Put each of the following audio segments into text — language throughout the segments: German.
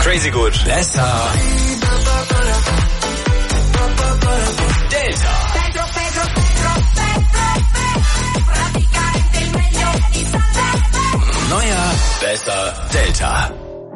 Crazy gut. Besser. Delta. Neuer, besser Delta.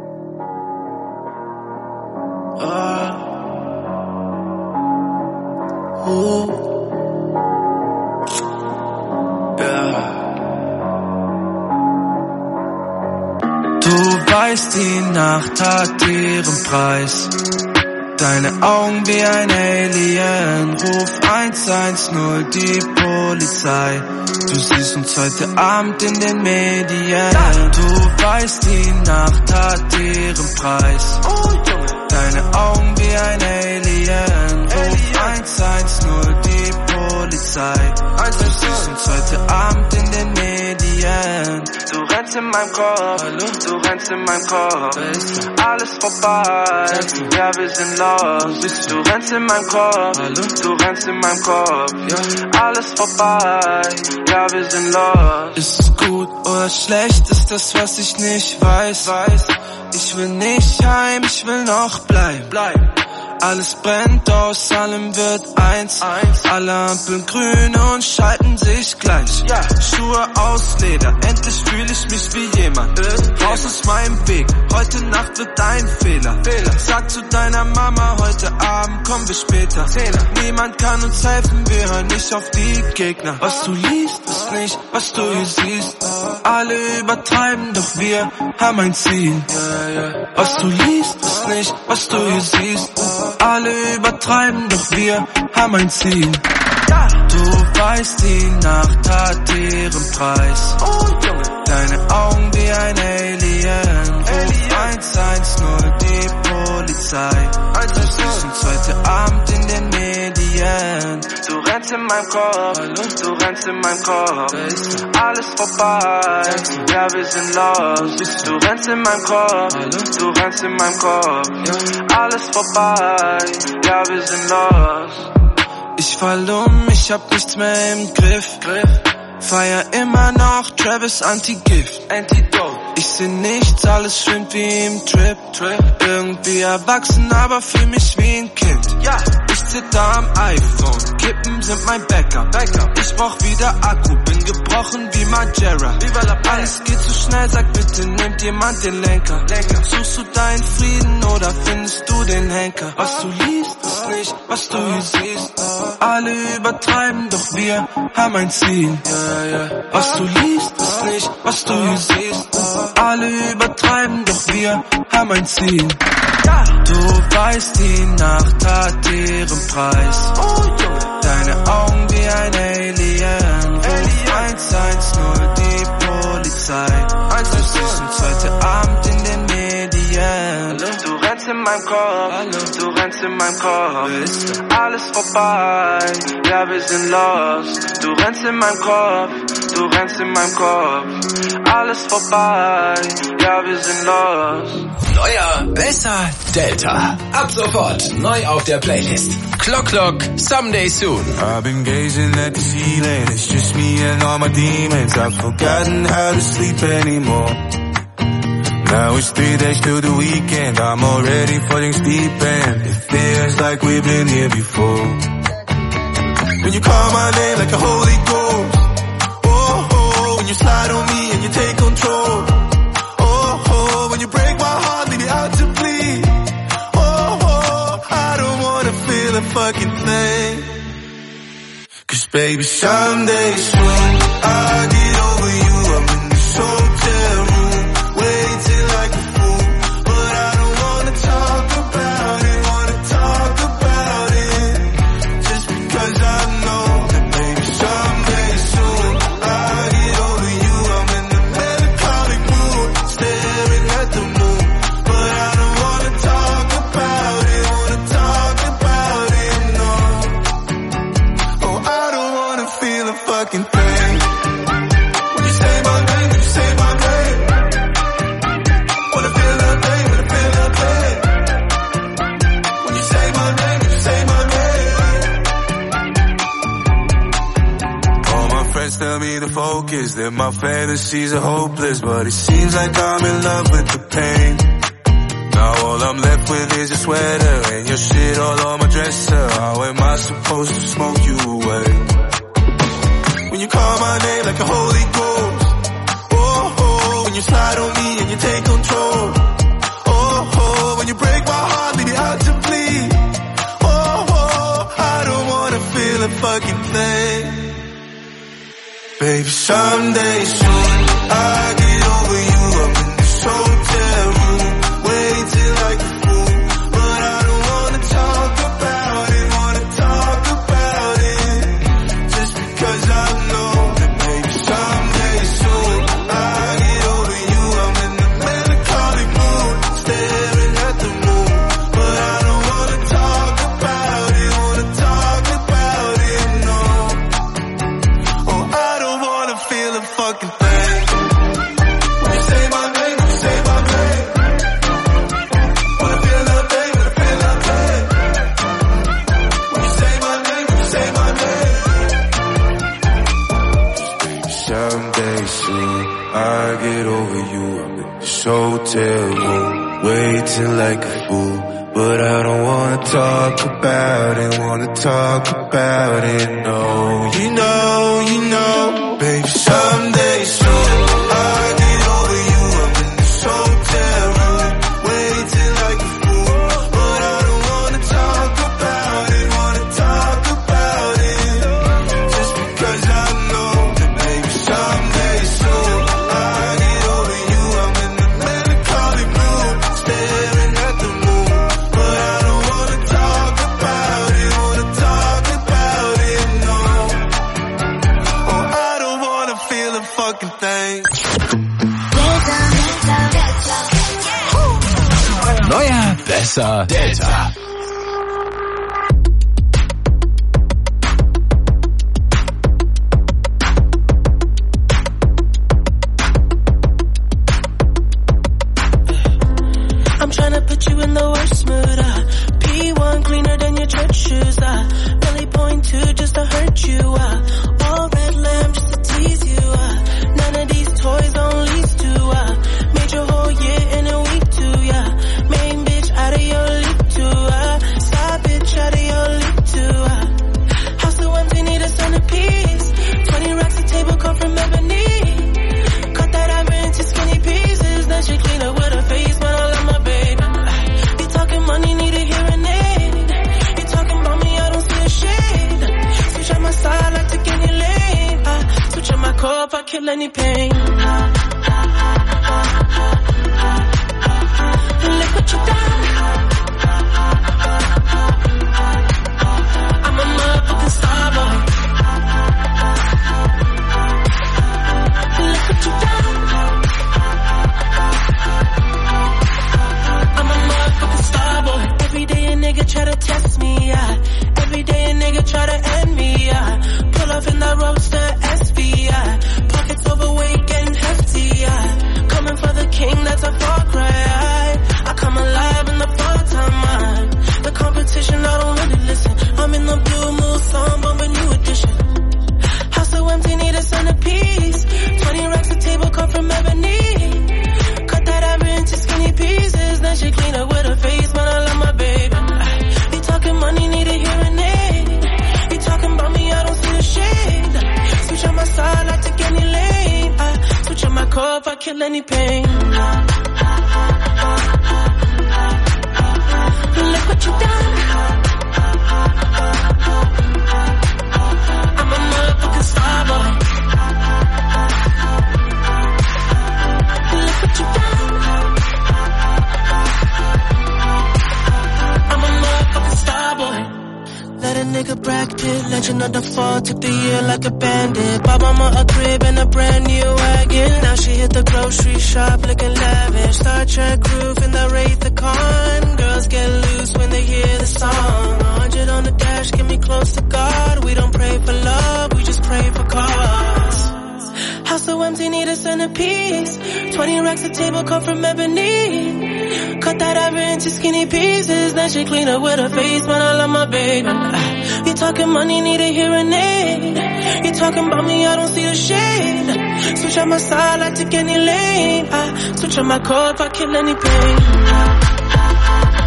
Du weißt, die Nacht hat ihren Preis. Deine Augen wie ein Alien. Ruf 110, die Polizei. Du siehst uns heute Abend in den Medien. Du weißt, die Nacht hat ihren Preis. Deine Augen wie ein Alien. Ruf 110, die Polizei. Du siehst uns heute Abend in den Medien. Du rennst in meinem Kopf, du rennst in meinem Kopf. Alles vorbei, ja wir sind lost. Du rennst in meinem Kopf, du rennst in meinem Kopf. Alles vorbei, ja wir sind lost. Ist es gut oder schlecht, ist das was ich nicht weiß. Ich will nicht heim, ich will noch bleiben. Alles brennt, aus allem wird eins. Alle Ampeln grün und schalten sich gleich. Schuhe aus Leder, endlich fühle ich mich wie jemand. Raus aus meinem Weg, heute Nacht wird dein Fehler. Sag zu deiner Mama, heute Abend kommen wir später. Niemand kann uns helfen, wir hören nicht auf die Gegner. Was du liest, ist nicht, was du hier siehst. Alle übertreiben, doch wir haben ein Ziel. Was du liest, ist nicht, was du hier siehst. Alle übertreiben, doch wir haben ein Ziel. Du weißt, die Nacht hat ihren Preis. Deine Augen wie ein Alien. Ruf 110, die Polizei. Du siehst uns heute Abend in den Medien. Du rennst in meinem Kopf, du rennst in meinem Kopf. Alles vorbei, ja wir sind lost. Du rennst in meinem Kopf, du rennst in meinem Kopf. Alles vorbei, ja wir sind lost. Ich fall ich hab nichts mehr im Griff. Feier immer noch Travis Anti-Gift. Ich seh nichts, alles schwimmt wie im Trip. Irgendwie erwachsen, aber fühl mich wie ein Kind. Ich zitter am iPhone, Kippen sind mein Backup. Ich brauch wieder Akku, bin gebrochen wie Majera. Alles geht zu schnell, sag bitte, nimmt jemand den Lenker. Suchst du deinen Frieden oder findest du den Henker? Was du liest, ist nicht, was du hier siehst. Alle übertreiben, doch wir haben ein Ziel. Was du liest, ist nicht, was du hier siehst. Alle übertreiben, doch wir haben ein Ziel. Du weißt, die Nacht hat ihren Preis. Deine Augen wie ein Alien. Ruf 110, die Polizei. Du siehst uns heute Abend in den Medien. Du rennst in meinem Kopf, du rennst in meinem Kopf. Alles vorbei, ja wir sind lost. Du rennst in meinem Kopf, du rennst in meinem Kopf. Alles vorbei, ja wir sind lost. Neuer, besser Delta. Ab sofort neu auf der Playlist. Clock Clock, Someday Soon. I've been gazing at the ceiling. It's just me and all my demons. I've forgotten how to sleep anymore. Now it's 3 days till the weekend. I'm already falling deep and it feels like we've been here before. When you call my name like a Holy Ghost. Oh, oh, when you slide on me and you take control. Oh, oh, when you break my heart, leave me out to bleed. Oh, oh, I don't wanna feel a fucking thing. 'Cause baby, someday soon I'll get over you. I'm in this hotel room, waiting like a fool. But I don't wanna talk about it, just because I know that maybe someday soon I'll get over you. I'm in the melancholic mood, staring at the moon. But I don't wanna talk about it, no. Oh, I don't wanna feel a fucking thing. When you say my name, you say my name. Wanna feel that thing, wanna feel that thing. When you say my name, you say my name. All my friends tell me to focus, that my fantasies are hopeless. But it seems like I'm in love with the pain. Now all I'm left with is your sweater and your shit all on my dresser. How am I supposed to smoke you away? When you call my name like a Holy Ghost, oh, oh, when you slide on me and you take control, oh, oh, when you break my heart, leave it out to bleed, oh, oh, I don't wanna feel a fucking thing. Baby, someday soon, I get over you, I'm in this hotel room, waiting till like a fool, but I don't wanna talk about it, just because I know that maybe someday soon, I get over you, I'm in the melancholy mood, staring at the moon, but I don't wanna talk about it, no, oh, I don't wanna feel a fucking thing. When you say my name, when you say my name, wanna feel that pain, wanna feel that pain. When you say my name, when you say my name. Someday soon, I get over you, I'm in this hotel room, waiting like a fool, but I don't wanna talk about it, no. You know, baby, someday soon, I get over you, I'm in this hotel room, waiting like a fool, but I don't wanna talk about it, just because I know that maybe someday soon, I get over you, I'm in the melancholy mood, staring at the moon, but I don't wanna talk about it, no, oh, I don't wanna feel a fucking thing. Neuer, besser, Delta. I'm tryna put you in the worst mood, P1 cleaner than your church shoes, really point to just to hurt you, all red lamp just to tease you, none of these toys on lease to, made your whole year in a week too, main bitch out of your league too, side bitch out of your league too, house so empty, need a centerpiece, 20 racks a table come from ebony, cut that iron into skinny pieces, then she clean up with her face, but I love my baby, you talking money, need a hearing aid, you talking about me, I don't see a shade, switch on my side, I take any lane, switch on my core if I kill any pain, look what you done, I'm a motherfucking star boy, look what you done, I'm a motherfucking star boy, every day a nigga try to test me, every day a nigga try to end me, pull up in that roadster SV, pockets overweight getting hefty, coming for the king, that's a far cry, I come alive in the fall time, the competition, I don't really listen, I'm in the blue moon song, bumping new edition, house so empty, need a centerpiece, 20 racks a table come from ebony, cut that iron into skinny pieces, then she clean up with her face, but I love my baby, you talking money, need a hearing aid, you talking about me, I don't see a shade, switch on my side, I take any lane, switch on my core if I kill any pain, look what you done, I'm a motherfucking star boy, look what you done, I'm a motherfucking star boy, let a nigga Brad Pitt, legend of the fall, took the year like a bandit, bought mama a crib and a brand new wagon, now she hit the grocery shop looking lavish, Star Trek roof in the Wraith-a-Con, girls get loose when they hear the song, 100 on the dash, get me close to God, we don't pray for love, we just pray for cause, house so empty, need a centerpiece, 20 racks a table come from ebony, cut that iron into skinny pieces, then she clean up with her face, but I love my baby, you talking money, need a hearing aid, you talking about me, I don't see a shade, switch on my side, I take any lane, switch on my core if I kill any pain,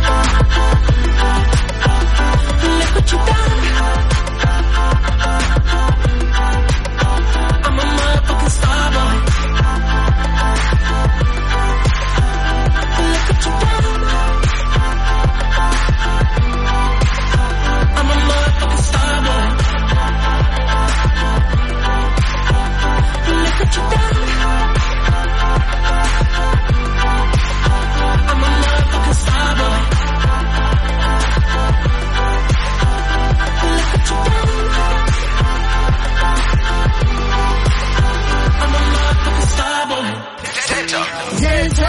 Look what you done. I'm a motherfucking star boy. Look what you done. I'm a motherfucking star boy. Look what you done. I'm a motherfucking star boy. Look what you done. I'm a motherfucking star boy. Delta. Delta.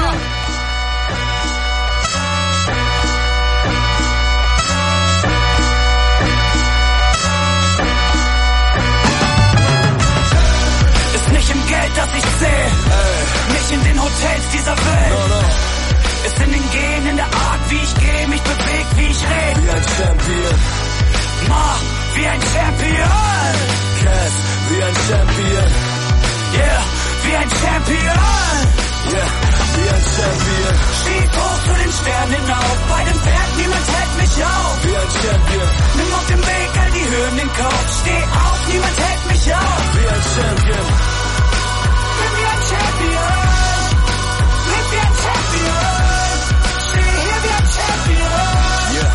Ist nicht im Geld, das ich sehe, nicht in den Hotels dieser Welt. Ist in den Genen, in der Art, wie ich gehe, mich beweg, wie ich rede. Wie ein Champion, Wie ein Champion. Cass, wie ein Champion, Yeah, wie ein Champion. yeah, wie ein Champion, Stieg hoch zu den Sternen hinauf, bei dem Berg, niemand hält mich auf. wie ein Champion, Nimm auf dem Weg all die Hürden in Kauf. Steh auf, niemand hält mich auf. wie ein Champion, Bin wie ein Champion. Leb wie ein Champion. Steh hier wie ein Champion. yeah.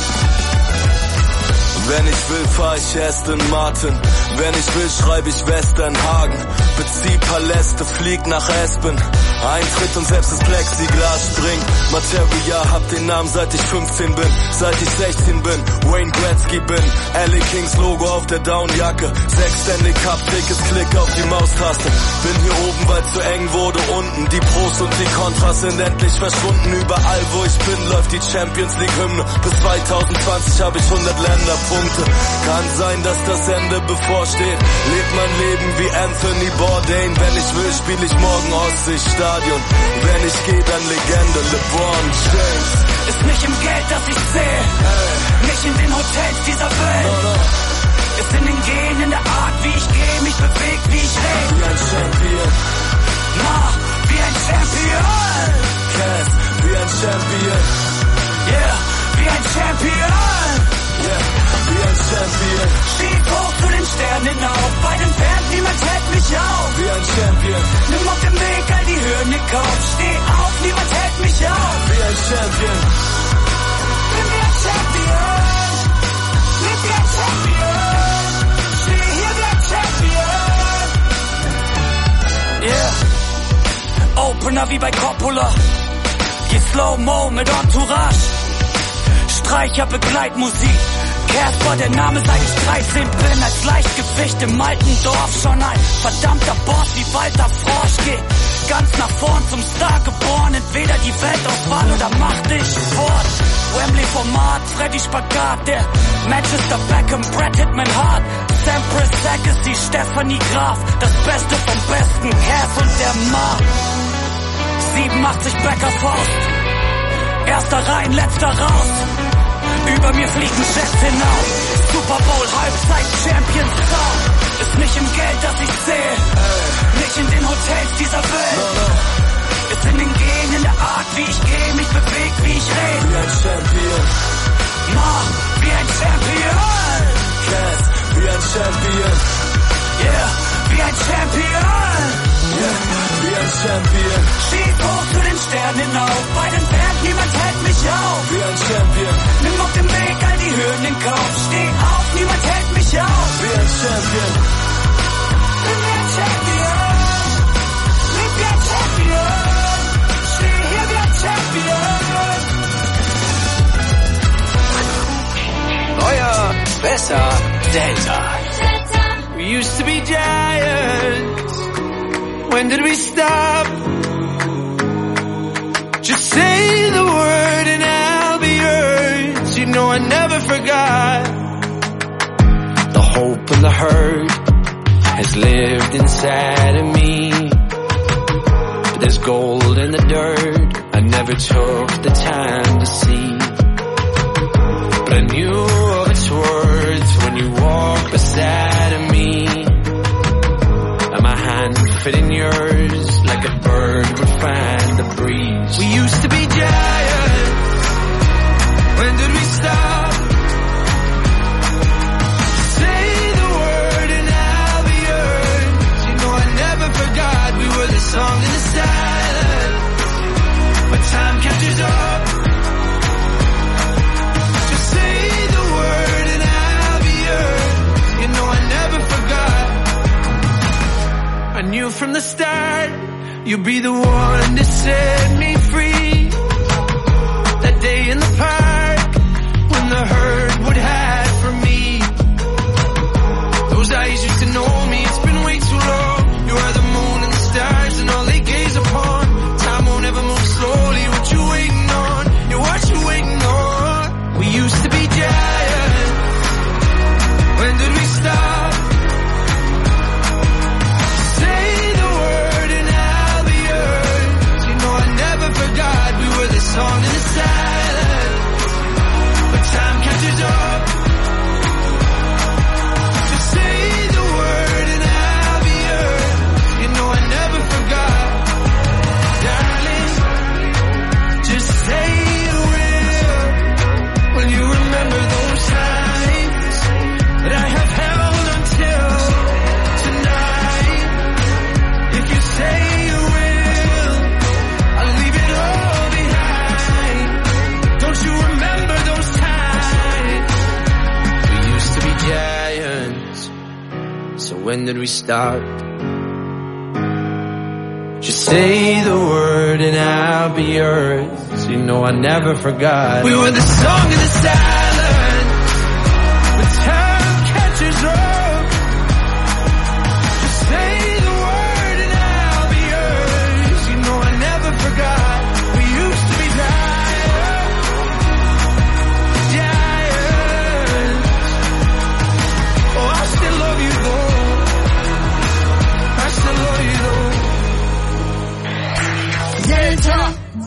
Wenn ich will, fahr ich Aston Martin. Wenn ich will, schreibe ich Westernhagen. Bezieh Paläste, flieg nach Aspen. Eintritt und selbst das Plexiglas springt. Materia, hab den Namen seit ich 15 bin. Seit ich 16 bin, Wayne Gretzky bin. LA Kings Logo auf der Downjacke. 6 Stanley Cup Tickets, Klick auf die Maustaste. Bin hier oben, weil's zu eng wurde unten. Die Pros und die Kontras sind endlich verschwunden. Überall wo ich bin, läuft die Champions League Hymne. Bis 2020 hab ich 100 Länderpunkte. Kann sein, dass das Ende bevorsteht. Lebt mein Leben wie Anthony Bourdain. Wenn ich will, spiel ich morgen Ostseestadion. Wenn ich geh, dann Legende LeBron James. Ist nicht im Geld, das ich sehe, nicht in den Hotels dieser Welt. Ist in den Genen, in der Art, wie ich gehe, mich beweg, wie ich rede. Wie ein Champion, Wie ein Champion. Cass, wie ein Champion, Yeah, wie ein Champion. yeah, wie ein Champion, Stieg hoch zu den Sternen hinauf, bei dem Berg, niemand hält mich auf. wie ein Champion, Nimm auf dem Weg all die Hürden in Kauf. Steh auf, niemand hält mich auf. wie ein Champion, Bin wie ein Champion. Leb wie ein Champion. Steh hier wie ein Champion. Yeah. Opener wie bei Coppola. Geh Slow-Mo mit Entourage. Streicher, Begleitmusik. Casper, der Name seit ich 13 bin. Als Leichtgewicht im alten Dorf schon ein verdammter Boss wie Walter Frosch. Geht ganz nach vorn zum Star geboren. Entweder die Weltauswahl oder mach dich fort. Wembley-Format, Freddy Spagat, der Manchester Beckham, Brad Hitman Hart. Sampras, Agassi, Stephanie Graf. Das Beste vom Besten, Cass und der Mar. 87 Becker Faust. Erster rein, letzter raus. Über mir fliegen Jets hinaus. Super Bowl, Halbzeit, Champions Sound. Ist nicht im Geld, das ich sehe, nicht in den Hotels dieser Welt. Ist in den Genen, in der Art, wie ich gehe, mich beweg, wie ich rede. wie ein Champion, Wie ein Champion. Cass, wie ein Champion, Yeah, wie ein Champion. yeah, wie ein Champion, Stieg hoch zu den Sternen hinauf, bei den Berg, niemand hält mich auf. wie ein Champion, Nimm auf dem Weg all die Hürden in Kauf. Steh auf, niemand hält mich auf. wie ein Champion, Bin wie ein Champion. Leb wie ein Champion. Steh hier wie ein Champion. Neuer, besser, Delta. We used to be giants. When did we stop? Just say the word and I'll be yours. You know I never forgot. The hope and the hurt has lived inside of me. But there's gold in the dirt I never took the time to see. But I knew of its words when you walked beside of me. And my hand fit in yours like a bird would find the breeze. We used to be giants. You'll be the one to set me free. That day in the park when the herd would hide from me. Those eyes used to know me, it's been way too long. You are the moon and the stars and all they gaze upon. Time won't ever move slowly, what you waiting on? Yeah, what you waiting on? We used to be giants. When did we stop? Say the word and I'll be yours. You know I never forgot we were the song in the silence. But time catches up. Just say the word and I'll be yours. You know I never forgot. Darling, just say you will. When you remember those times that I have held until tonight. If you say you will, I'll leave it all behind. Don't you remember those times? We used to be giants, so when did we stop? Just say the word and I'll be yours. You know I never forgot. We were the song of the silence. When time catches up. Just say the word and I'll be yours. You know I never forgot. We used to be giants. Oh, I still love you though. I still love you though. Delta.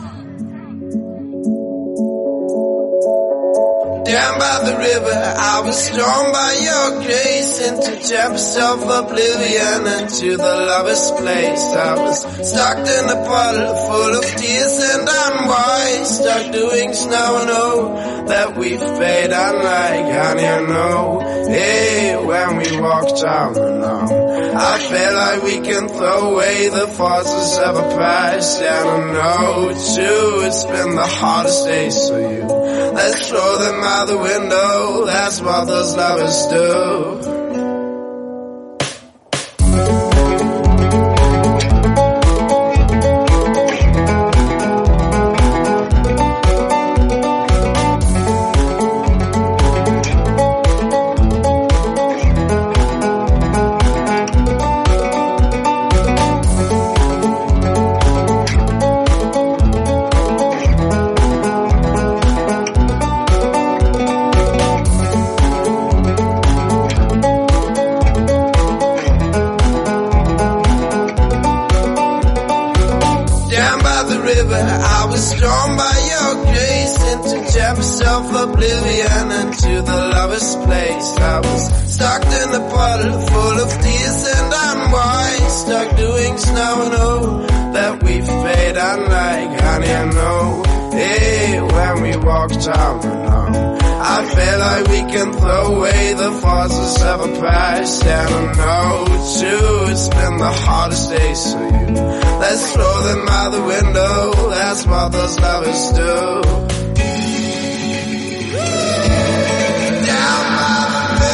Down by the river, I was drawn by your grace into depths of oblivion, into the lover's place. I was stuck in a puddle full of tears and unwise, stuck doing snow, know that we fade unlike honey, I know. Hey, when we walk down the lawn, I feel like we can throw away the forces of a past, and I know too, it's been the hardest days for you. Let's throw them out the window, that's what those lovers do. I was drawn by your grace into depths of oblivion, into the lover's place. I was stuck in a puddle full of tears and unwise, stuck doing snow and oh, that we fade unlike honey, I know. Hey, when we walk down the lawn, I feel like we can throw away the forces of a past, and I know too, it's been the hardest days for you. Let's throw them out the window, that's what those lovers do. Down by the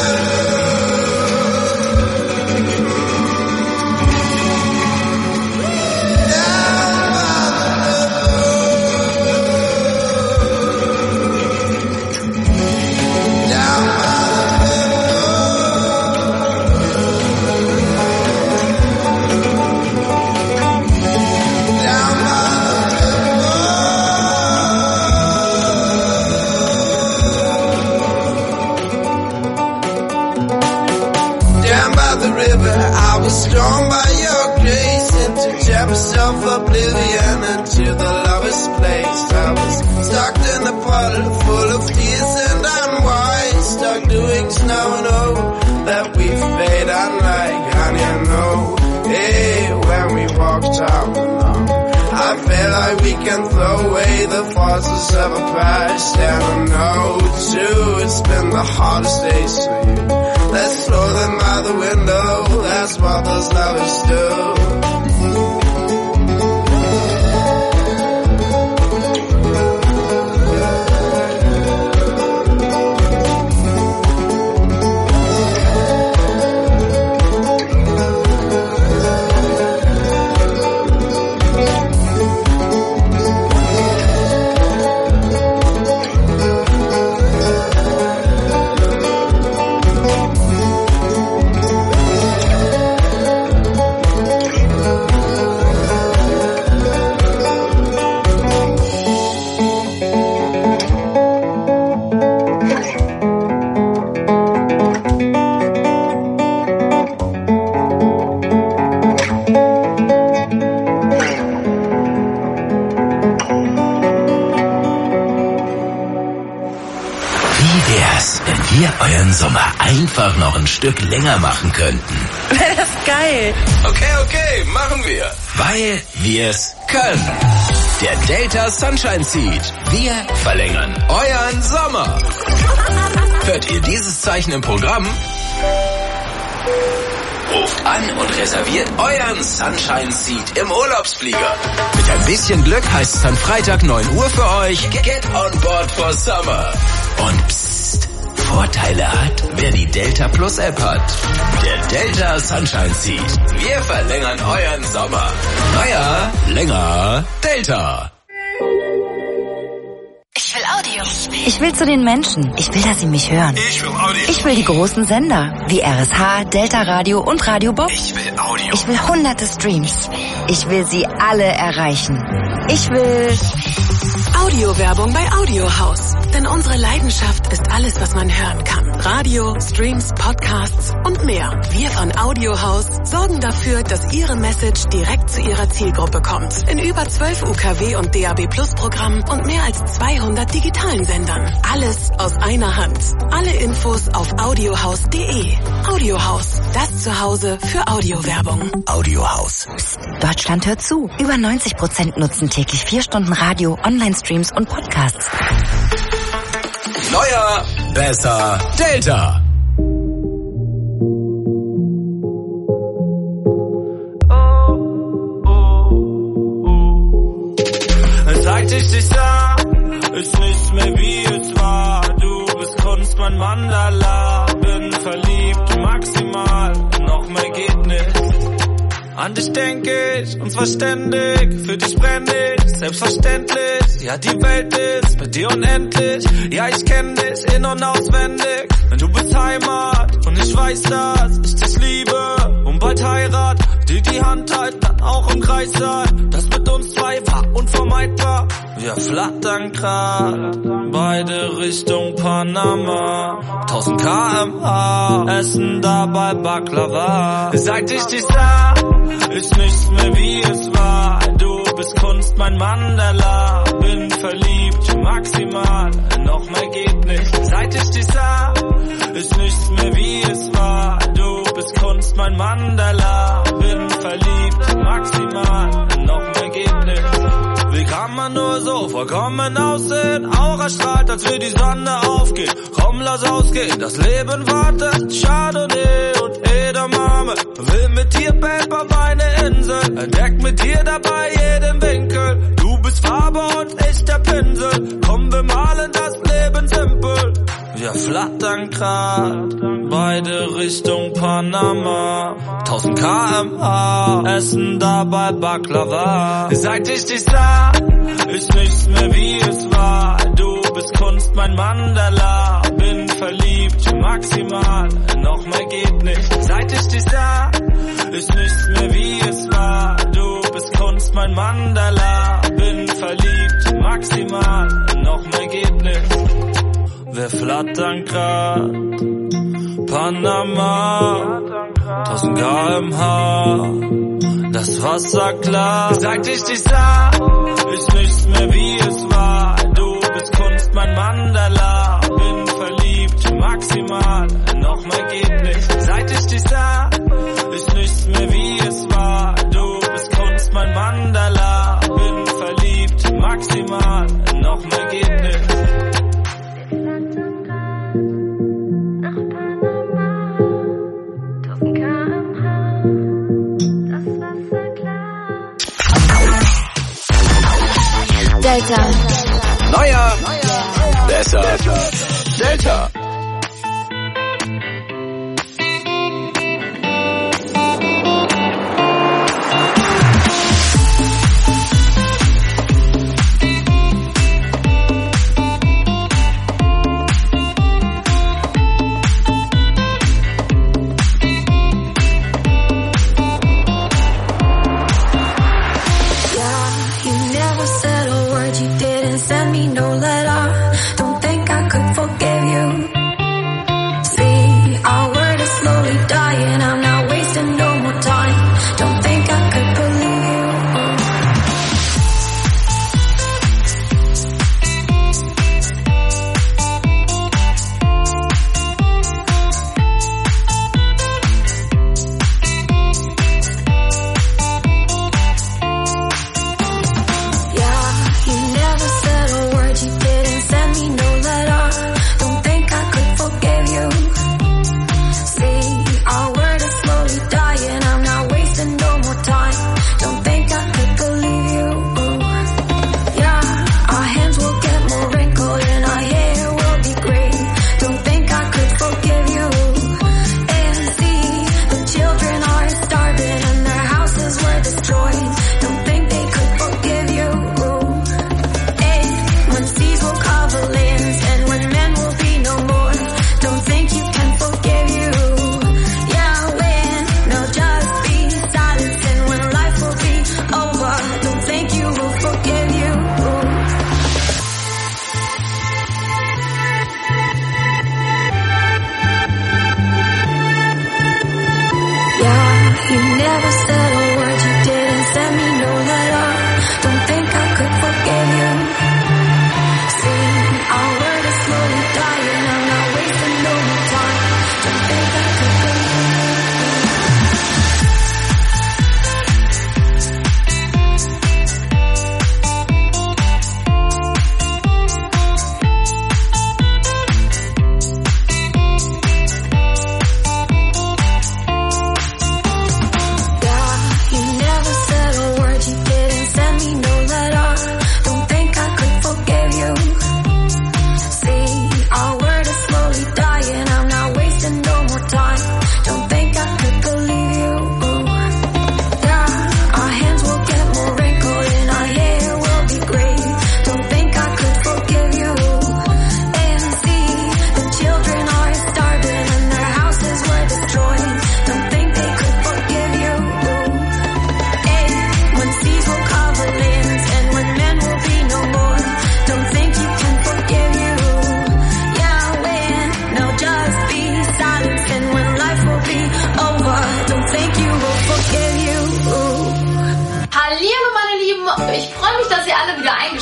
I was drawn by your grace into depths of oblivion, into the lover's place. I was stuck in a puddle full of tears and unwise, stuck doing snow and oh, that we fade unlike honey, I know. Hey, when we walk down the lawn, I feel like we can throw away the forces of a past, and I know too, it's been the hardest days for you. Let's throw them out the window, that's what those lovers do. wir euren Sommer einfach noch ein Stück länger machen könnten? Wäre das geil. Okay, machen wir. Weil wir's können. Der Delta Sunshine Seed. Wir verlängern euren Sommer. Hört ihr dieses Zeichen im Programm? Ruft an und reserviert euren Sunshine Seat im Urlaubsflieger. Mit ein bisschen Glück heißt es dann Freitag 9 Uhr für euch. Get on board for summer. Und psst, Vorteile hat, wer die Delta Plus App hat. Der Delta Sunshine Seat. Wir verlängern euren Sommer. Naja, länger Delta. Ich will Audio. Ich will zu den Menschen. Ich will, dass sie mich hören. Ich will Audio. Ich will die großen Sender, wie RSH, Delta Radio und Radio Bob. Ich will Audio. Ich will hunderte Streams. Ich will sie alle erreichen. Ich will... Audiowerbung bei Audiohaus. Denn unsere Leidenschaft ist alles, was man hören kann. Radio, Streams, Podcasts und mehr. Wir von Audiohaus sorgen dafür, dass Ihre Message direkt zu Ihrer Zielgruppe kommt. In über 12 UKW und DAB Plus Programmen und mehr als 200 digitalen Sendern. Alles aus einer Hand. Alle Infos auf audiohaus.de. Audiohaus, das Zuhause für Audiowerbung. Audiohaus. Psst, Deutschland hört zu. Über 90% nutzen täglich 4 Stunden Radio, Online-Streams und Podcasts. Neuer, besser, Delta. Seit ich dich sah, ist nichts mehr wie es war. Du bist Kunst, mein Mandala. Bin verliebt, maximal, noch mehr geht nicht. An dich denk ich, und zwar ständig. Für dich brenn ich, selbstverständlich. Ja, die Welt ist mit dir unendlich. Ja, ich kenn dich in- und auswendig. Denn du bist Heimat und ich weiß, dass ich dich liebe. Und bald Heirat, die Hand halten, dann auch im Kreis sein. Das mit uns zwei war unvermeidbar. Wir flattern grad, beide Richtung Panama. 1000 km/h, essen dabei Baklava. Seit ich dich sah, ist nichts mehr wie es war. Du bist Kunst, mein Mandala. Bin verliebt, maximal, noch mehr geht nicht. Seit ich dich sah, ist nichts mehr wie es war. Du bist Kunst, mein Mandala. Bin verliebt, maximal, noch mehr geht nicht. Wie kann man nur so vollkommen aussehen? Aura strahlt, als wir die Sonne aufgeht. Komm, lass ausgehen, das Leben wartet. Chardonnay und Edamame. Will mit dir Band auf meine Insel. Entdeck mit dir dabei jeden Winkel. Du bist Farbe und ich der Pinsel. Komm, wir malen das Leben simpel. Wir flattern grad, beide Richtung Panama. 1000 km/h, essen dabei Baklava. Seit ich dich sah, ist nichts mehr wie es war. Du bist Kunst, mein Mandala. Bin verliebt, maximal, noch mehr geht nicht. Seit ich dich sah, ist nichts mehr wie es war. Du bist Kunst, mein Mandala. Bin verliebt, maximal, noch mehr geht nicht. Wir flattern grad, Panama, 1000 km/h, das Wasser klar. Seit ich dich sah, ist nichts mehr wie es war. Du bist Kunst, mein Mandala. Bin verliebt, maximal, noch mehr geht nicht. Seit ich dich sah, ist nichts mehr wie es war. Du bist Kunst, mein Mandala. Bin verliebt, maximal, noch mehr geht nicht. Delta. Neuer, besser, Delta.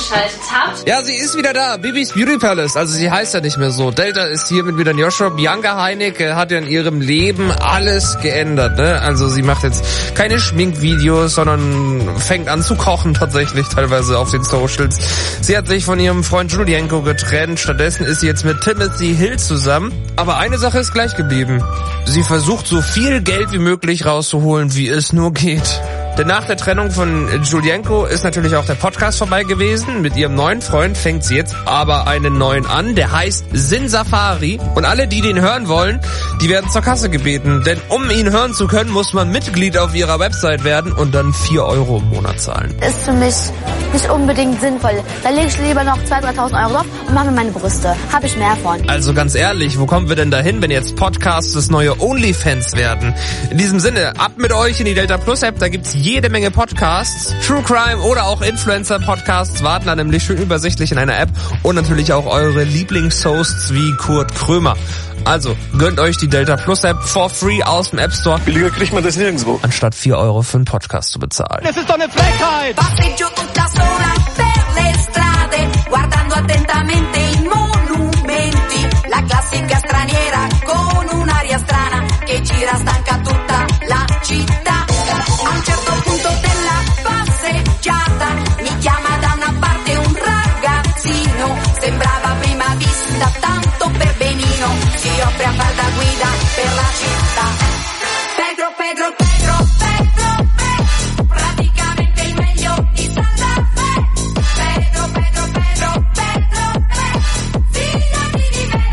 eingeschaltet habt. Ja, sie ist wieder da, Bibis Beauty Palace, also sie heißt ja nicht mehr so. Delta ist hier mit wieder in Joshua. Bianca Heinig hat ja in ihrem Leben alles geändert, ne? Also sie macht jetzt keine Schminkvideos, sondern fängt an zu kochen tatsächlich teilweise auf den Socials. Sie hat sich von ihrem Freund Julienko getrennt, stattdessen ist sie jetzt mit Timothy Hill zusammen. Aber eine Sache ist gleich geblieben. Sie versucht so viel Geld wie möglich rauszuholen, wie es nur geht. Denn nach der Trennung von Julienko ist natürlich auch der Podcast vorbei gewesen. Mit ihrem neuen Freund fängt sie jetzt aber einen neuen an, der heißt Sin Safari. Und alle, die den hören wollen, die werden zur Kasse gebeten. Denn um ihn hören zu können, muss man Mitglied auf ihrer Website werden und dann 4 Euro im Monat zahlen. Ist für mich nicht unbedingt sinnvoll. Da lege ich lieber noch 2.000, 3.000 Euro drauf und mache mir meine Brüste. Habe ich mehr von. Also ganz ehrlich, wo kommen wir denn dahin, wenn jetzt Podcasts das neue OnlyFans werden? In diesem Sinne, ab mit euch in die Delta Plus App, da gibt's jede Menge Podcasts. True Crime oder auch Influencer-Podcasts warten da nämlich schön übersichtlich in einer App und natürlich auch eure Lieblingshosts wie Kurt Krömer. Also, gönnt euch die Delta Plus App for free aus dem App Store. Billiger kriegt man das nirgendwo. Anstatt 4 Euro für einen Podcast zu bezahlen. Das ist doch eine Frechheit! Passeggio tutta sola per le strade, guardando attentamente i monumenti. La classica straniera con un'aria strana che gira stanca tutta la città. A un certo punto della passeggiata mi chiama da una parte un ragazzino, sembrava a prima vista tanto per benino, si offre a far da guida per la città. Pedro, Pedro, Pedro, Pedro, Pedro, praticamente il meglio di Santa Fe. Pedro, Pedro, Pedro, Pedro, Pedro, fidati di me.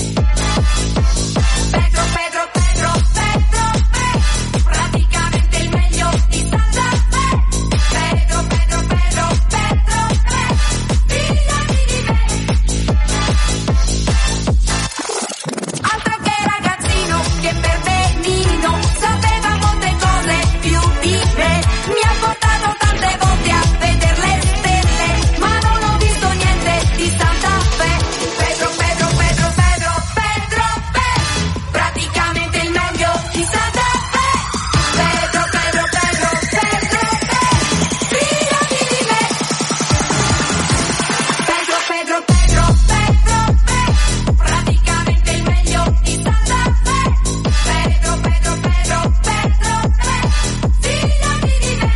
Pedro, Pedro, Pedro, Pedro, Pedro, praticamente il meglio di Santa Fe. Pedro, Pedro, Pedro, Pedro, Pedro, fidati di me. Altro che ragazzino che per benino sapeva molte cose più di me. Mi ha portato tante volte a vedere le stelle, ma non ho visto niente di Santa Fe. Pedro, Pedro, Pedro, Pedro, Pedro, Pedro, praticamente il meglio di Santa Fe. Pedro, Pedro, Pedro, Pedro, Pedro, fidati di me. Pedro, Pedro, Pedro, Pedro, Pedro, praticamente il meglio di Santa Fe. Pedro, Pedro, Pedro, Pedro, Pedro, fidati di me.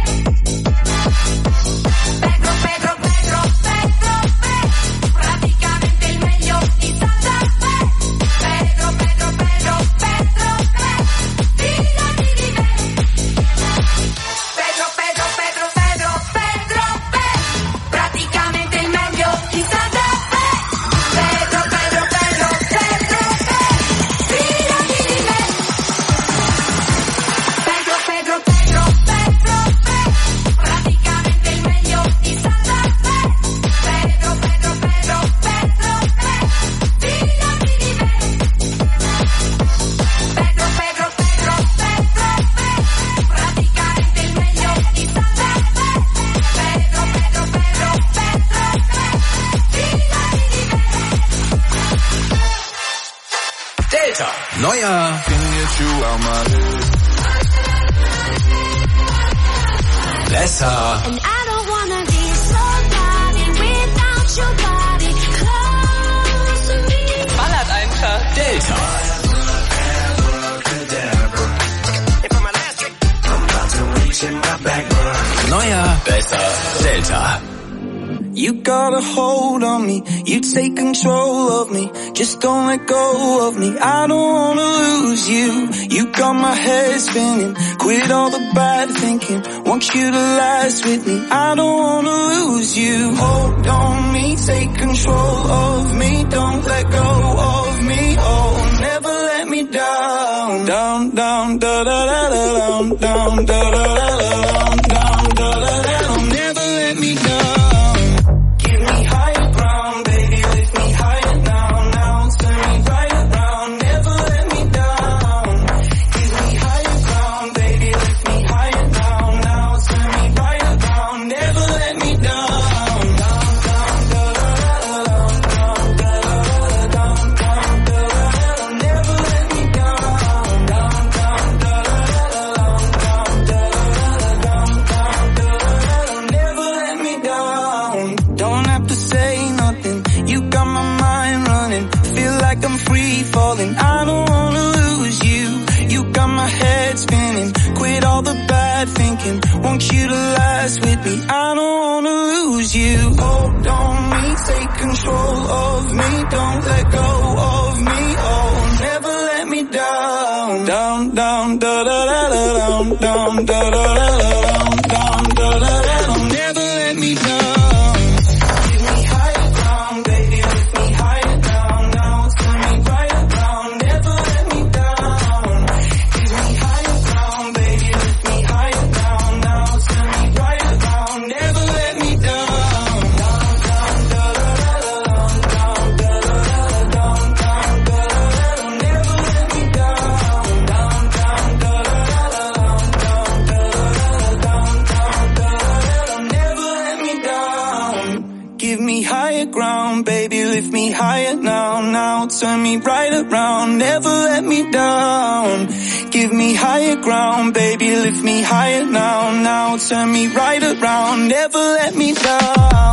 Pedro, Pedro, Pedro, Pedro, Pedro, praticamente il meglio di Santa Fe. Pedro, Pedro, Pedro, Pedro, Pedro, fidati di me. Pedro, Pedro, Pedro, Pedro, Pedro, Pedro, praticamente il meglio di Santa Fe. Pedro, Pedro, Pedro, Pedro, Pedro, fidati di me. Pedro, Pedro, Pedro, Pedro, Pedro, praticamente il meglio di Santa Fe. Pedro, Pedro, Pedro, Pedro, Pedro, fidati di me. Pedro, Pedro, Pedro, Pedro, Pedro, praticamente il meglio di Santa Fe. Pedro, Pedro, Pedro, Pedro, Pedro, fidati di me. Delta, neuer besser. And I don't wanna be somebody without your body close to me. Ballert einfach. Delta. Neuer besser Delta. You got a hold on me, you take control of me, just don't let go of me, I don't wanna lose you. You got my head spinning, quit all the bad thinking, want you to last with me, I don't wanna lose you. Hold on me, take control of me, don't let go of me, oh, never let me down. Down, down, da da da da down, down, da da da da down, down, da da da da, never let me down. free falling. I don't wanna lose you. You got my head spinning. Quit all the bad thinking. Want you to last with me. I don't wanna lose you. Hold on me, take control of me. Don't let go of me. Oh, never let me down. Down, down, da da da da down, down, da da da da down, down, da da da da. Never let me down. Higher now, now turn me right around, never let me down. Give me higher ground, baby, lift me higher now, now turn me right around, never let me down.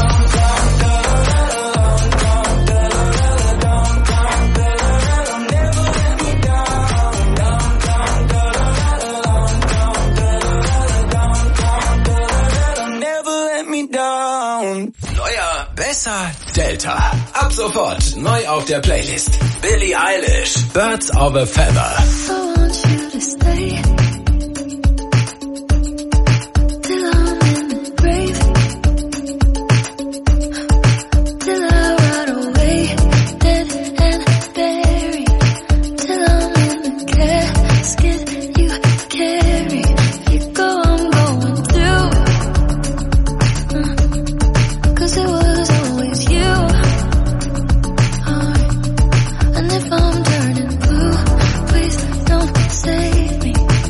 Besser Delta. Ab sofort neu auf der Playlist. Billie Eilish, Birds of a Feather. I want you to stay till I'm in the grave, till I rot away, dead and buried, till I'm in the casket you carry. If you go, I'm going through, 'cause it was always you. And if I'm turning blue, please don't save me.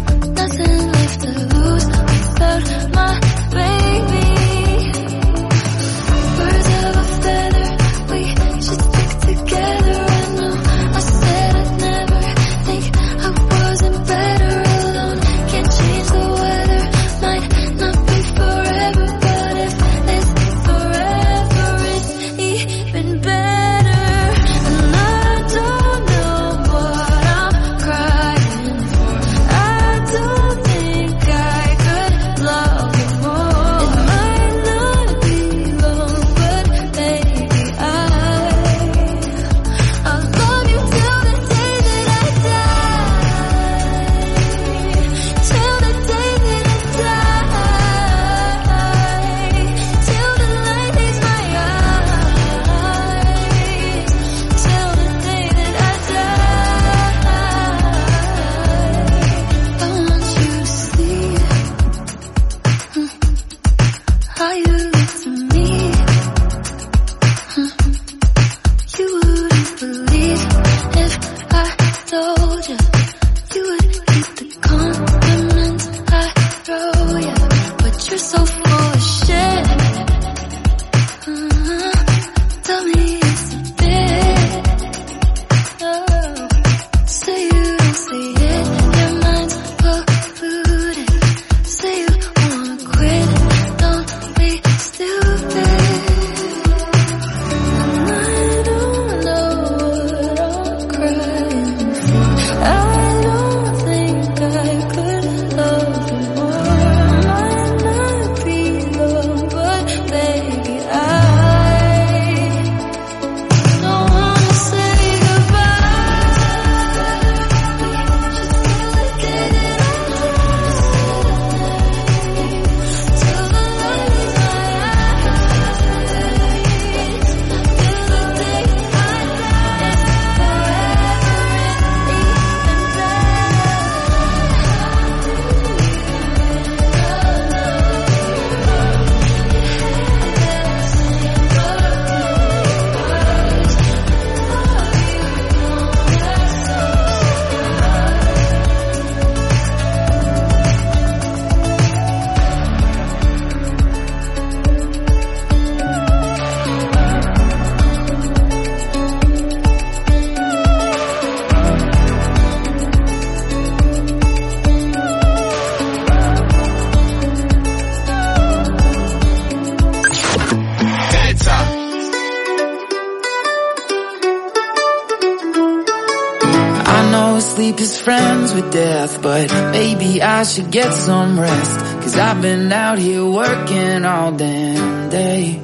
sleep is friends with death, but maybe I should get some rest, 'cause I've been out here working all damn day.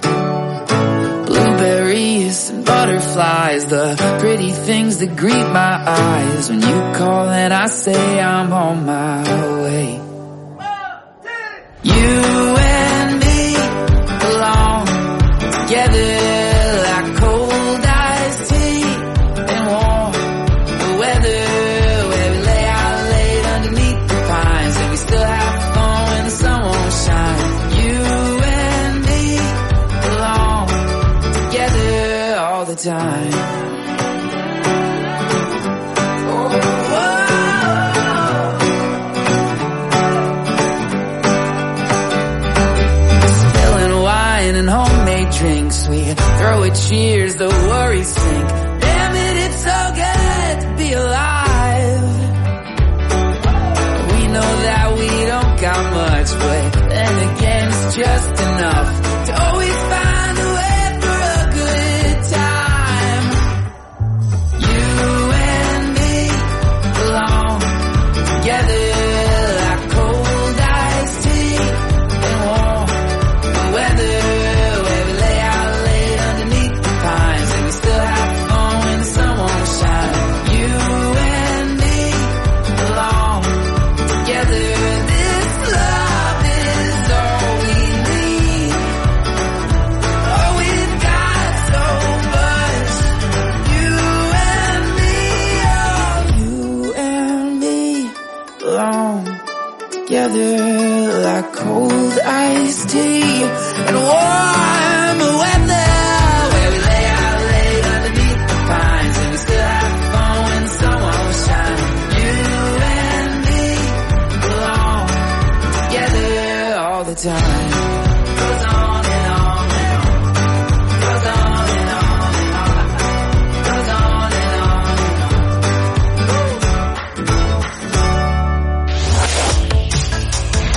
Blueberries and butterflies, the pretty things that greet my eyes when you call and I say I'm on my way. You and me belong together like cold iced tea and warm weather, where we lay out late underneath the pines and we still have fun when the sun won't shine. You and me belong together all the time. And homemade drinks, we throw at cheers, the worries sink. Damn it, it's so good to be alive. We know that we don't got much, but then again it's just enough to always find a way for a good time. You and me belong together like cold iced tea and warm weather. Together like cold iced tea and warm weather, where we lay out late underneath the pines and we still have fun when the sun won't shine. You and me belong together all the time. Goes on and on and on. Goes on and on and on. Goes on and on and on.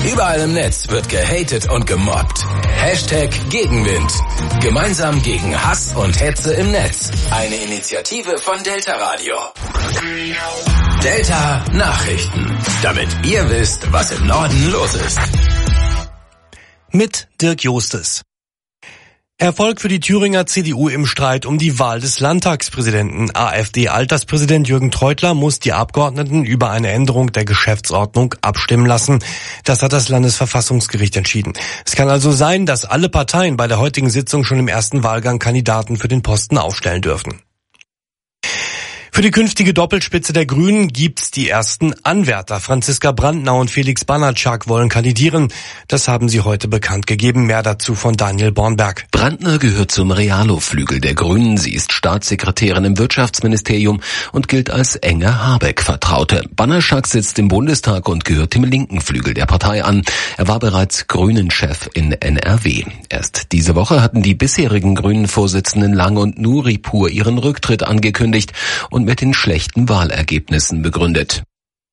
Überall im Netz wird gehatet und gemobbt. Hashtag Gegenwind. Gemeinsam gegen Hass und Hetze im Netz. Eine Initiative von Delta Radio. Delta Nachrichten. Damit ihr wisst, was im Norden los ist. Mit Dirk Jostes. Erfolg für die Thüringer CDU im Streit um die Wahl des Landtagspräsidenten. AfD-Alterspräsident Jürgen Treutler muss die Abgeordneten über eine Änderung der Geschäftsordnung abstimmen lassen. Das hat das Landesverfassungsgericht entschieden. Es kann also sein, dass alle Parteien bei der heutigen Sitzung schon im ersten Wahlgang Kandidaten für den Posten aufstellen dürfen. Für die künftige Doppelspitze der Grünen gibt's die ersten Anwärter. Franziska Brandner und Felix Banatschak wollen kandidieren. Das haben sie heute bekannt gegeben. Mehr dazu von Daniel Bornberg. Brandner gehört zum Realo-Flügel der Grünen. Sie ist Staatssekretärin im Wirtschaftsministerium und gilt als enge Habeck-Vertraute. Banatschak sitzt im Bundestag und gehört dem linken Flügel der Partei an. Er war bereits Grünen-Chef in NRW. Erst diese Woche hatten die bisherigen Grünen-Vorsitzenden Lang und Nuripur ihren Rücktritt angekündigt und mit den schlechten Wahlergebnissen begründet.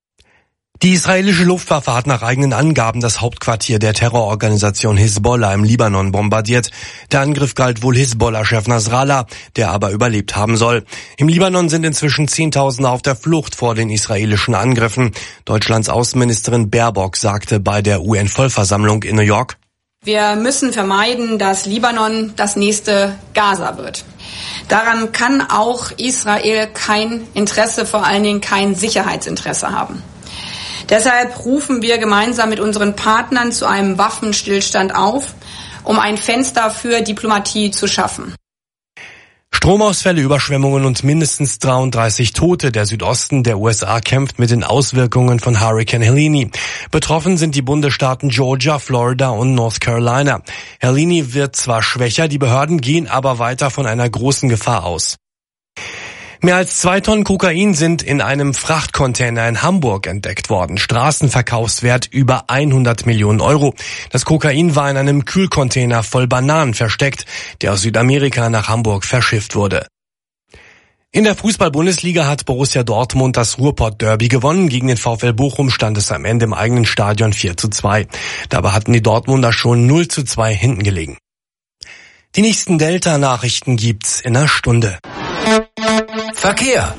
Die israelische Luftwaffe hat nach eigenen Angaben das Hauptquartier der Terrororganisation Hisbollah im Libanon bombardiert. Der Angriff galt wohl Hisbollah-Chef Nasrallah, der aber überlebt haben soll. Im Libanon sind inzwischen Zehntausende auf der Flucht vor den israelischen Angriffen. Deutschlands Außenministerin Baerbock sagte bei der UN-Vollversammlung in New York: Wir müssen vermeiden, dass Libanon das nächste Gaza wird. Daran kann auch Israel kein Interesse, vor allen Dingen kein Sicherheitsinteresse haben. Deshalb rufen wir gemeinsam mit unseren Partnern zu einem Waffenstillstand auf, um ein Fenster für Diplomatie zu schaffen. Stromausfälle, Überschwemmungen und mindestens 33 Tote. Der Südosten der USA kämpft mit den Auswirkungen von Hurricane Helene. Betroffen sind die Bundesstaaten Georgia, Florida und North Carolina. Helene wird zwar schwächer, die Behörden gehen aber weiter von einer großen Gefahr aus. Mehr als 2 Tonnen Kokain sind in einem Frachtcontainer in Hamburg entdeckt worden. Straßenverkaufswert über 100 Millionen Euro. Das Kokain war in einem Kühlcontainer voll Bananen versteckt, der aus Südamerika nach Hamburg verschifft wurde. In der Fußball-Bundesliga hat Borussia Dortmund das Ruhrpott-Derby gewonnen. Gegen den VfL Bochum stand es am Ende im eigenen Stadion 4:2. Dabei hatten die Dortmunder schon 0:2 hinten gelegen. Die nächsten Delta-Nachrichten gibt's in einer Stunde. Verkehr.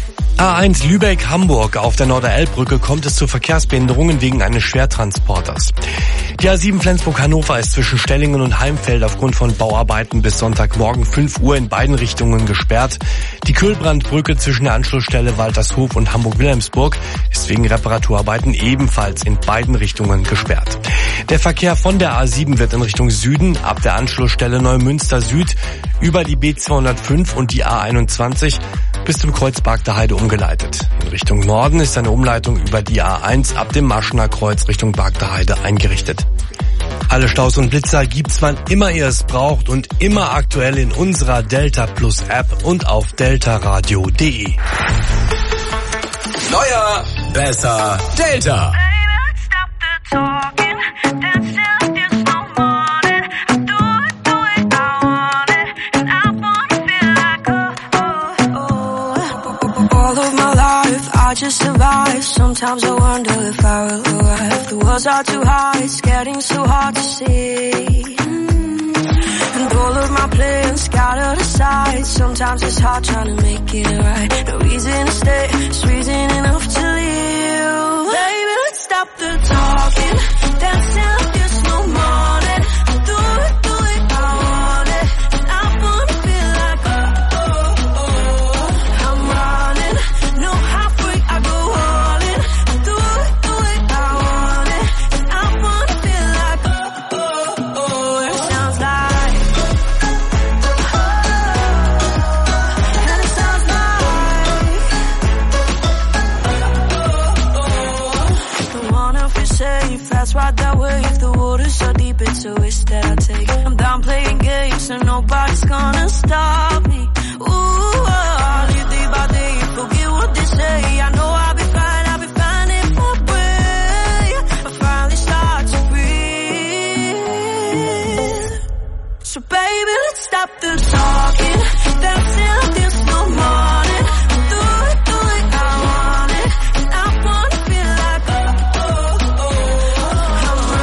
A1 Lübeck-Hamburg. Auf der Norderelbbrücke kommt es zu Verkehrsbehinderungen wegen eines Schwertransporters. Die A7 Flensburg-Hannover ist zwischen Stellingen und Heimfeld aufgrund von Bauarbeiten bis Sonntagmorgen 5 Uhr in beiden Richtungen gesperrt. Die Kühlbrandbrücke zwischen der Anschlussstelle Waltershof und Hamburg-Wilhelmsburg ist wegen Reparaturarbeiten ebenfalls in beiden Richtungen gesperrt. Der Verkehr von der A7 wird in Richtung Süden ab der Anschlussstelle Neumünster Süd über die B205 und die A21 bis zum Kreuz Bargter-Heide umgeleitet. In Richtung Norden ist eine Umleitung über die A1 ab dem Marschener Kreuz Richtung Bargter-Heide eingerichtet. Alle Staus und Blitzer gibt's, wann immer ihr es braucht und immer aktuell in unserer Delta Plus App und auf deltaradio.de. Neuer, besser, Delta. I just survive. Sometimes I wonder if I will arrive. The walls are too high, it's getting so hard to see. And all of my plans scattered aside. Sometimes it's hard trying to make it right. No reason to stay, it's reason enough to leave. Baby, let's stop the talking. Dance till there's no morning. Do it, I want it. And I wanna feel like I'm running. No halfway, I go all in. Do it, I want it. And I wanna feel like it sounds like and it sounds like don't wanna feel safe, that's right that way. If the water's so deep, it's a risk that I take. I'm done playing games, so nobody's gonna stop me. Ooh, I'll live day by day, forget what they say. I know I'll be fine if I pray. I finally start to breathe. So baby, let's stop the talking. Dance till there's no morning. Do it, I want it. And I wanna feel like I'm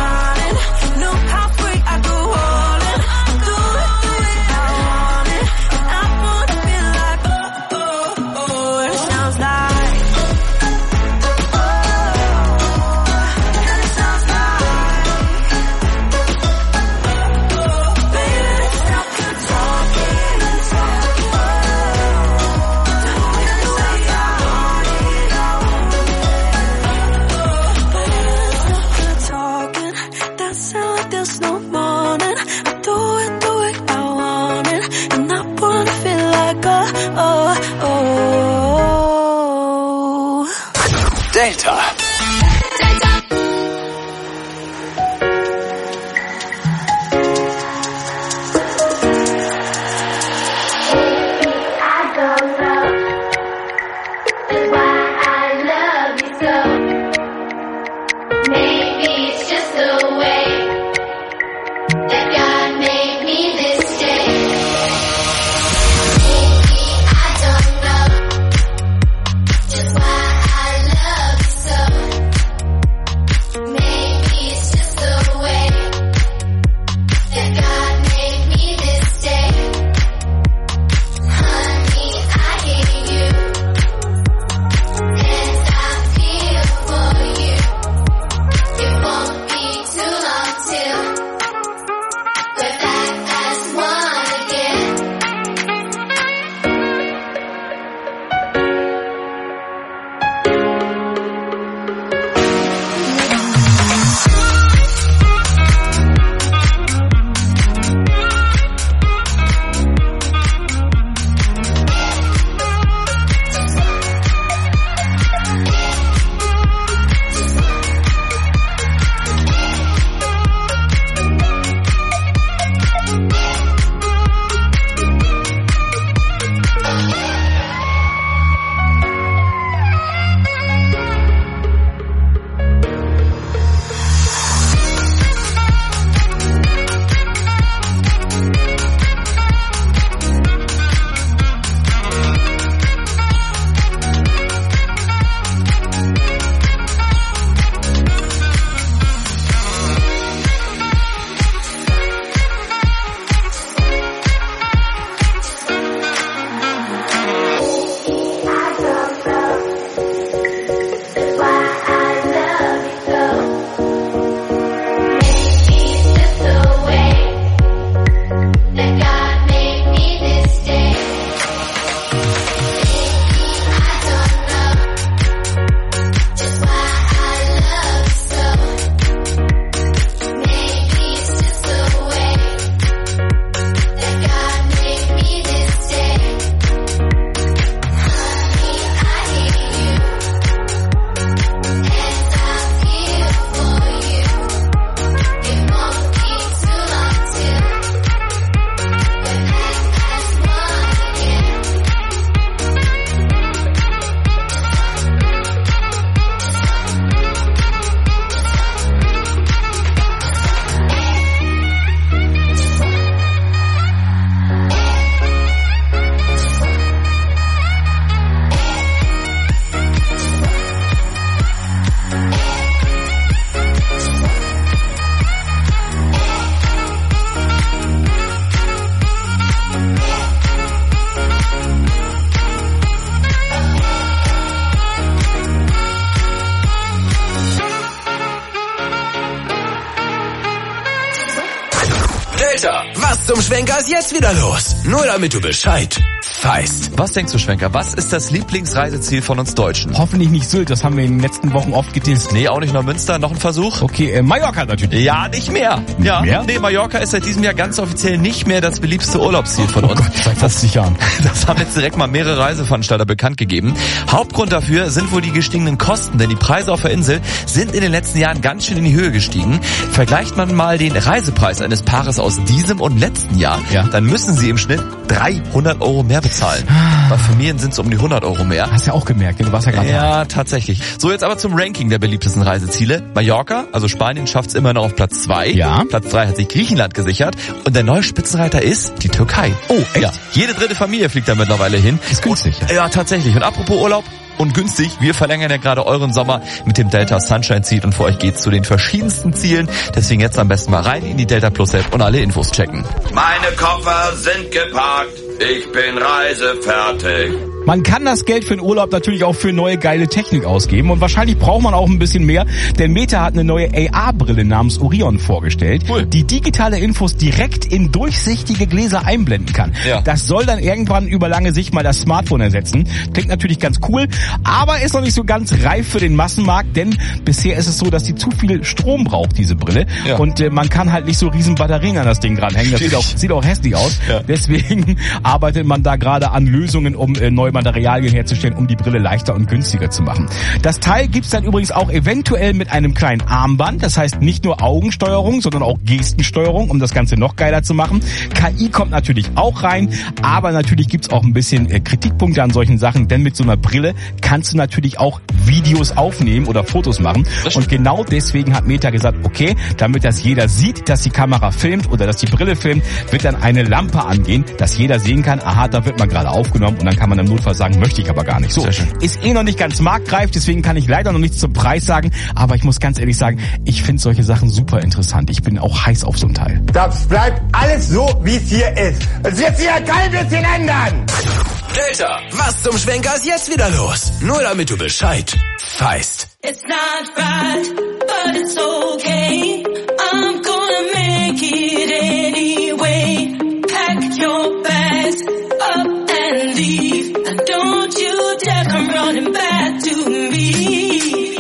Delta, was zum Schwenker ist jetzt wieder los? Nur damit du Bescheid weißt. Was denkst du, Schwenker? Was ist das Lieblingsreiseziel von uns Deutschen? Hoffentlich nicht Sylt, das haben wir in den letzten Wochen oft getestet. Nee, auch nicht Neumünster, noch ein Versuch? Okay, Mallorca natürlich. Ja, nicht mehr. Nicht mehr? Nee, Mallorca ist seit diesem Jahr ganz offiziell nicht mehr das beliebteste Urlaubsziel von uns. Oh Gott, seit 50 Jahren. Das haben jetzt direkt mal mehrere Reiseveranstalter bekannt gegeben. Hauptgrund dafür sind wohl die gestiegenen Kosten, denn die Preise auf der Insel sind in den letzten Jahren ganz schön in die Höhe gestiegen. Vergleicht man mal den Reisepreis eines Paares aus diesem und letzten Jahr, dann müssen sie im Schnitt 300 Euro mehr bezahlen. Bei Familien sind es um die 100 Euro mehr. Hast ja auch gemerkt, du warst ja gerade Ja, tatsächlich. So, jetzt aber zum Ranking der beliebtesten Reiseziele. Mallorca, also Spanien, schafft es immer noch auf Platz 2. Ja. Platz 3 hat sich Griechenland gesichert. Und der neue Spitzenreiter ist die Türkei. Oh, echt? Ja, jede dritte Familie fliegt da mittlerweile hin. Ist günstig. Ja, tatsächlich. Und apropos Urlaub und günstig, wir verlängern ja gerade euren Sommer mit dem Delta Sunshine Seat und für euch geht's zu den verschiedensten Zielen. Deswegen jetzt am besten mal rein in die Delta Plus App und alle Infos checken. Meine Koffer sind geparkt, ich bin reisefertig. Man kann das Geld für den Urlaub natürlich auch für neue geile Technik ausgeben und wahrscheinlich braucht man auch ein bisschen mehr, denn Meta hat eine neue AR-Brille namens Orion vorgestellt, die digitale Infos direkt in durchsichtige Gläser einblenden kann. Ja. Das soll dann irgendwann über lange Sicht mal das Smartphone ersetzen. Klingt natürlich ganz cool, aber ist noch nicht so ganz reif für den Massenmarkt, denn bisher ist es so, dass die zu viel Strom braucht, diese Brille. Ja. Und man kann halt nicht so riesen Batterien an das Ding dranhängen. Das sieht auch hässlich aus. Ja. Deswegen arbeitet man da gerade an Lösungen, um neue Materialien herzustellen, um die Brille leichter und günstiger zu machen. Das Teil gibt's dann übrigens auch eventuell mit einem kleinen Armband. Das heißt nicht nur Augensteuerung, sondern auch Gestensteuerung, um das Ganze noch geiler zu machen. KI kommt natürlich auch rein, aber natürlich gibt's auch ein bisschen Kritikpunkte an solchen Sachen, denn mit so einer Brille kannst du natürlich auch Videos aufnehmen oder Fotos machen. Und genau deswegen hat Meta gesagt, okay, damit das jeder sieht, dass die Kamera filmt oder dass die Brille filmt, wird dann eine Lampe angehen, dass jeder sehen kann, aha, da wird man gerade aufgenommen und dann kann man im Notfall sagen, möchte ich aber gar nicht. So, ist noch nicht ganz marktreif, deswegen kann ich leider noch nichts zum Preis sagen, aber ich muss ganz ehrlich sagen, ich finde solche Sachen super interessant. Ich bin auch heiß auf so ein Teil. Das bleibt alles so, wie es hier ist. Es wird sich ja kein bisschen ändern. Delta, was zum Schwenker ist jetzt wieder los? Nur damit du Bescheid weißt. It's not right, but it's okay. I'm gonna make it anyway. Pack your bags up and leave. And don't you dare come running back to me.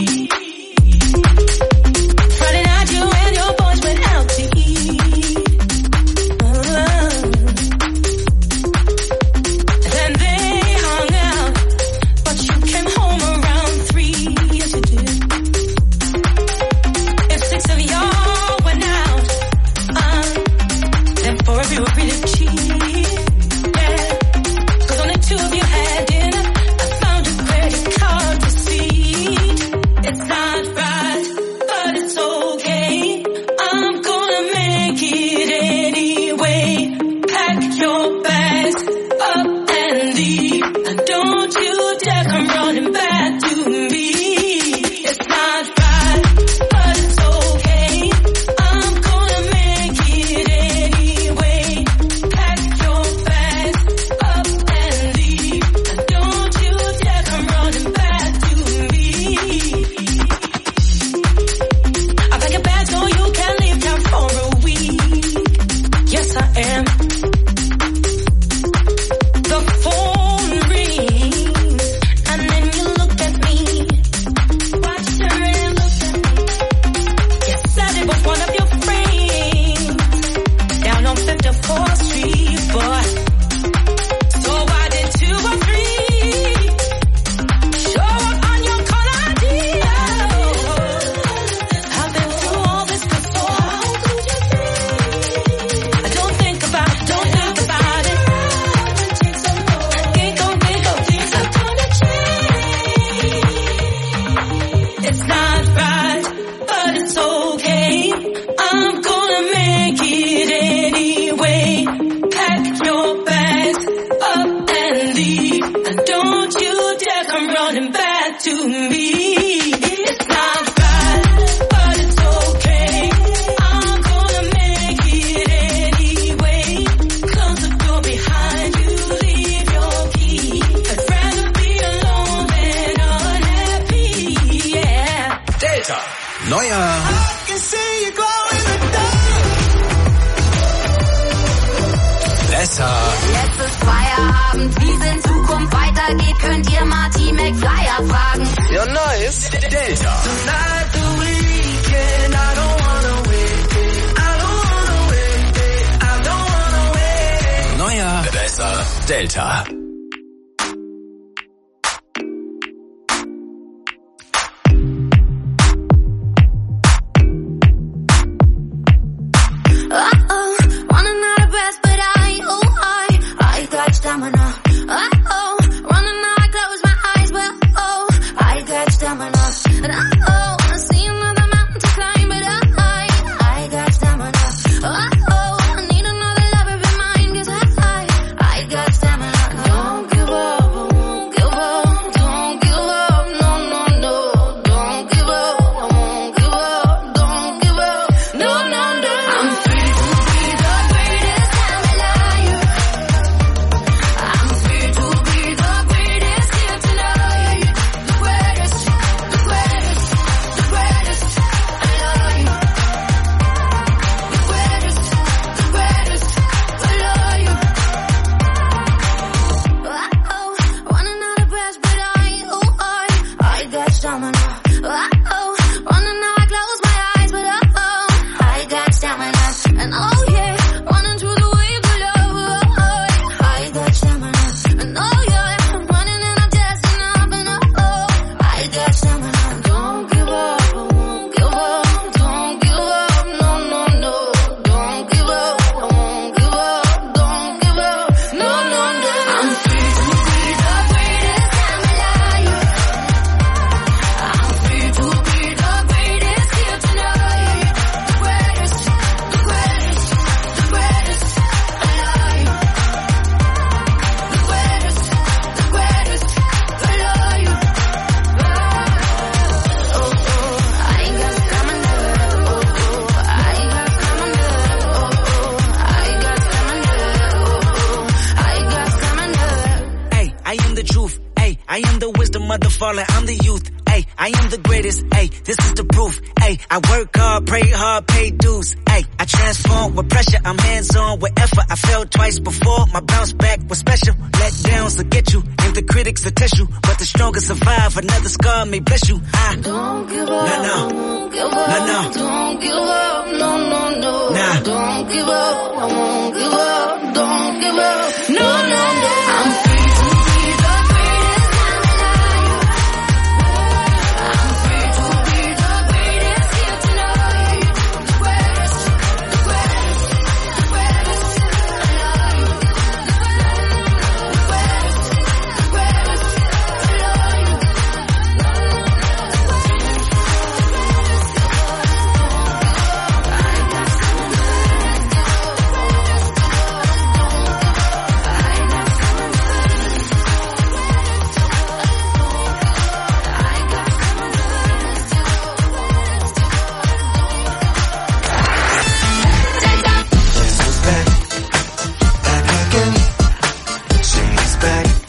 Friday night you and your boys went out to eat. Then they hung out, but you came home around 3. Yes you did. If 6 of y'all went out, then 4 of you were really cheap. Yeah, 'cause only 2 of you had dinner. I found a credit card receipt. It's not right, but it's okay. I'm gonna make it anyway. Pack your bags up and leave. And don't you dare come running back to me. It's not right, but it's okay. I'm gonna make it anyway. Pack your bags up and leave. And don't you dare come running back to me. I pack your bags so you can leave town for a week. Yes, I am. The phone rings, and then you look at me. Watch her and look at me. You said it was one of your friends down on 54th Street, boy. So why did 2 or 3 show up on your call ID? I've been through all this before. How could you say? Don't think about it. Things are gonna change. It's not right, but it's okay. I'm gonna make it anyway. Pack your bags up and leave. And don't you dare come running back to me. It's not right, but it's okay. I'm gonna make it anyway. Close the door behind you, leave your key. I'd rather be alone than unhappy, yeah. Delta, neuer Abend. Wie es in Zukunft weitergeht, könnt ihr Marty McFlyer fragen. Ja, nice. Delta. Tonight the weekend, I don't wanna wait. I don't wanna wait. I don't wanna wait. Neuer, besser, Delta. Uh-oh, running out of breath, but I got stamina. Uh-oh, running out, I close my eyes, but I got stamina. And I see another mountain to climb, but I got stamina. Uh-oh, I need another lover in mine, 'cause I got stamina. Don't give up, won't give up, don't give up, no, no, no. Don't give up, I won't give up, don't give up, no, no, no. I'm free to be the greatest I'm alive. I'm free to be the greatest here tonight. The greatest, the greatest, the greatest alive. The greatest, the greatest alive. Uh-oh, running out of breath, but I got stamina. Uh-oh, running out, I close my eyes, but I got stamina. And oh yeah, running through the wave of love, I got stamina. And oh yeah, I'm running and I'm just enough, and I got stamina. Don't give up, I won't give up, don't give up, no, no, no. Don't give up, I won't give up, don't give up, no, no, no. I'm free to be the greatest I'm alive. I'm free to be the greatest here tonight. The greatest, the greatest, the greatest alive. The greatest, the greatest alive. Oh, I got stamina. Oh, I got stamina. Oh, I got stamina. Oh, I got stamina. Hey, I am the truth. Hey, I am the wisdom of the fallen. I'm the youth. Hey, I am the greatest. Hey, this is the proof. Hey, I work hard, pray hard, pay dues. Hey, I transform with pressure. I'm hands-on with effort. I fell twice before. My bounce back was special. Let downs will get you, and the critics will test you. But the strongest survive. Another scar may bless you. Don't give up, no, won't give up, no. Don't give up, no, no, no. Nah. Don't give up, I won't give up, don't give up, no, no, no. I'm free to be the greatest I'm alive. I'm free to be the greatest here tonight. The greatest, the greatest, the greatest alive. The greatest, the greatest alive. She's back, back again. She's back.